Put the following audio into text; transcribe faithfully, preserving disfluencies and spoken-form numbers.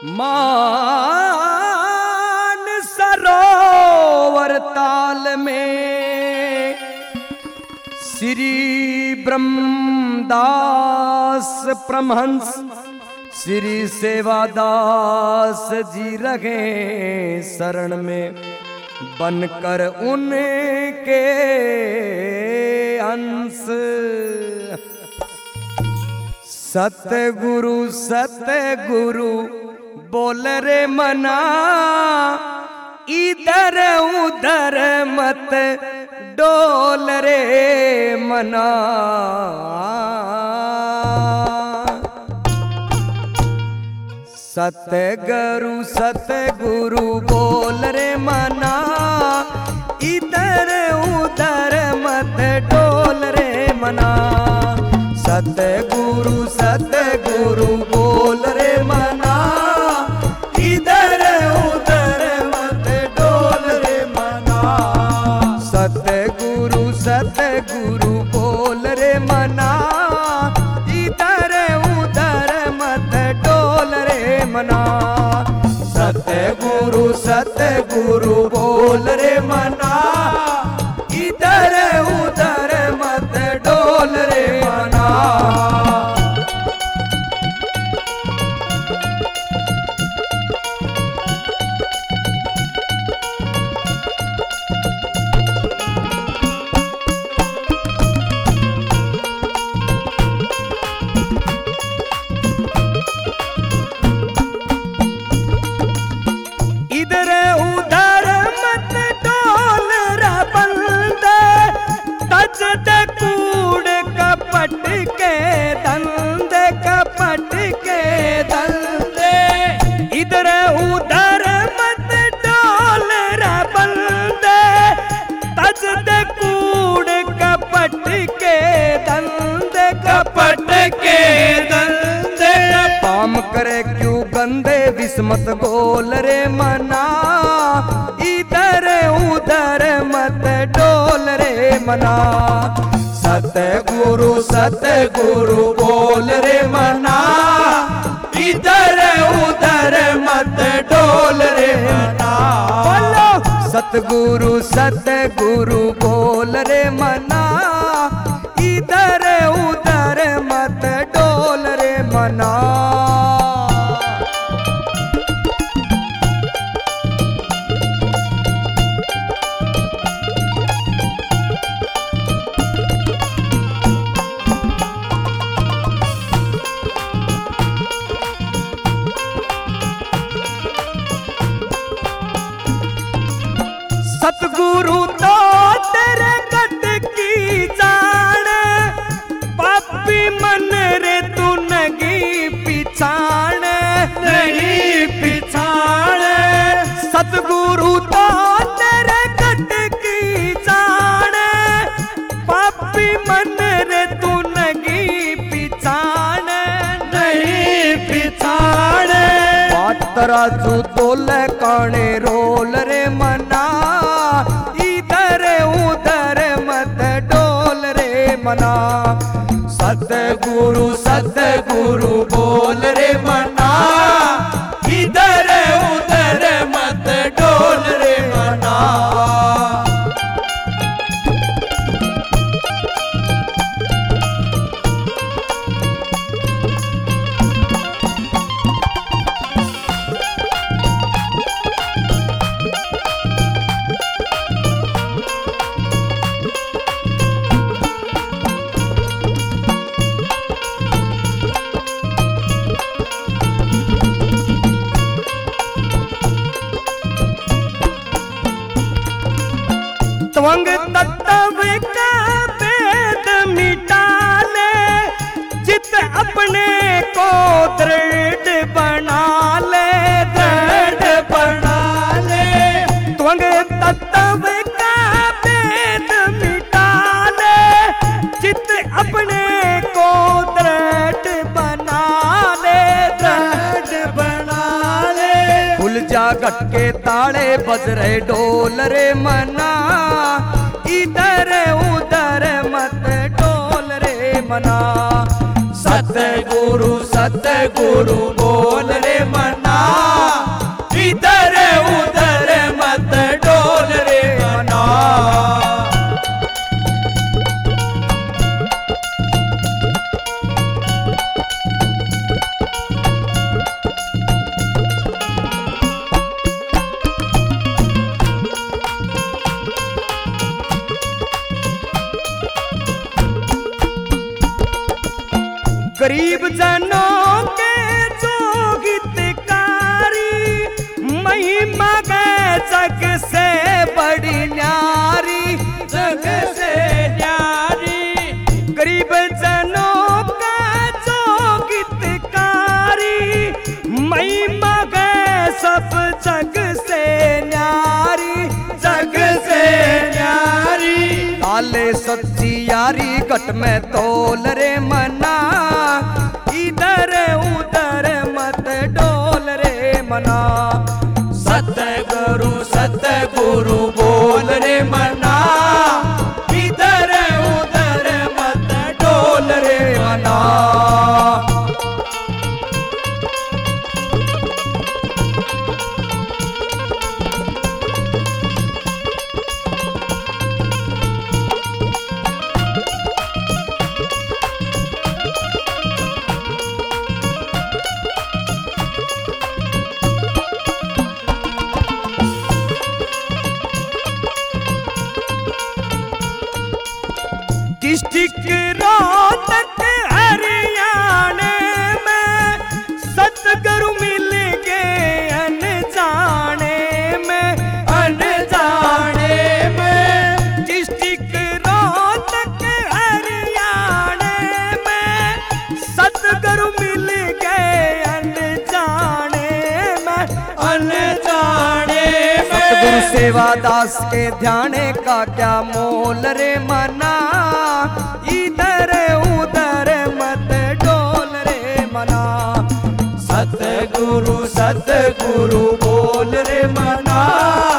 मान सरोवर ताल में श्री ब्रह्मदास परमहंस श्री सेवादास जी रहे शरण में, बनकर उनके अंश। सतगुरु सतगुरु बोल रे मना, इधर उधर मत डोल रे मना। सतगुरु सतगुरु बोल रे मना, इधर उधर मत डोल रे मना। सतगुरु सतगुरु बोल रे मना, इधर उधर मत डोल रे मना। सतगुरु सतगुरु बोल रे मना, इधर उधर मत डोल रे मना। सतगुरु सतगुरु बोल रे मना, इधर उधर मत डोल रे मना। काम करे क्यों गंदे विस्मत बोल रे मना, इधर उधर मत डोल रे मना। सतगुरु सतगुरु बोल रे मना, इधर उधर मत डोल रे मना। सतगुरु सतगुरु बोल रे मना, इधर उधर मत डोल रे मना। सतगुरु तो तेरे गट की जान, पापी मन रे तू नहीं पिछाण, नहीं पिछाण। सतगुरु तो तेरे गट की जान, पापी मन रे तू नहीं पिछाण, नहीं पिछाण। पातरा जू तोले काने रोल रे मना, इधर उधर मत डोल रे मना। सतगुरु सतगुरु बोल रे मना, इधर उधर मत डोल रे मना। त्वंग तत्व का भेद मिटा ले, चित अपने को दृढ़ बना ले, दृढ़ बना ले। त्वंग तत्व का भेद मिटा ले, चित अपने को दृढ़ बना ले, दृढ़ बना ले। खुल जा गट के ताड़े बज रहे ढोल रे मना, इधर उधर मत डोल रे मना। सतगुरु सतगुरु बोल रे मना, जग से बड़ी न्यारी, जग से न्यारी, गरीब जनों का जो गीतकारी, महिमा है सब जग से न्यारी, जग से न्यारी। लाले सच्ची यारी घट में तोल रे मना, इधर उधर मत डोल रे मना। सतगुरु सतगुरु बोल रे मना, इधर उधर मत डोल रे मना। डिस्ट्रिक्ट रोहतक हरियाणा में सतगुरु मिल गए अनजाने में, अनजाने में। डिस्ट्रिक्ट रोहतक हरियाणा में सतगुरु मिल गए अनजाने में, अनजाने में। सतगुरु सेवादास के ध्यान का क्या मोल रे मना, इधर उधर मत डोल रे मना। सतगुरु सतगुरु बोल रे मना,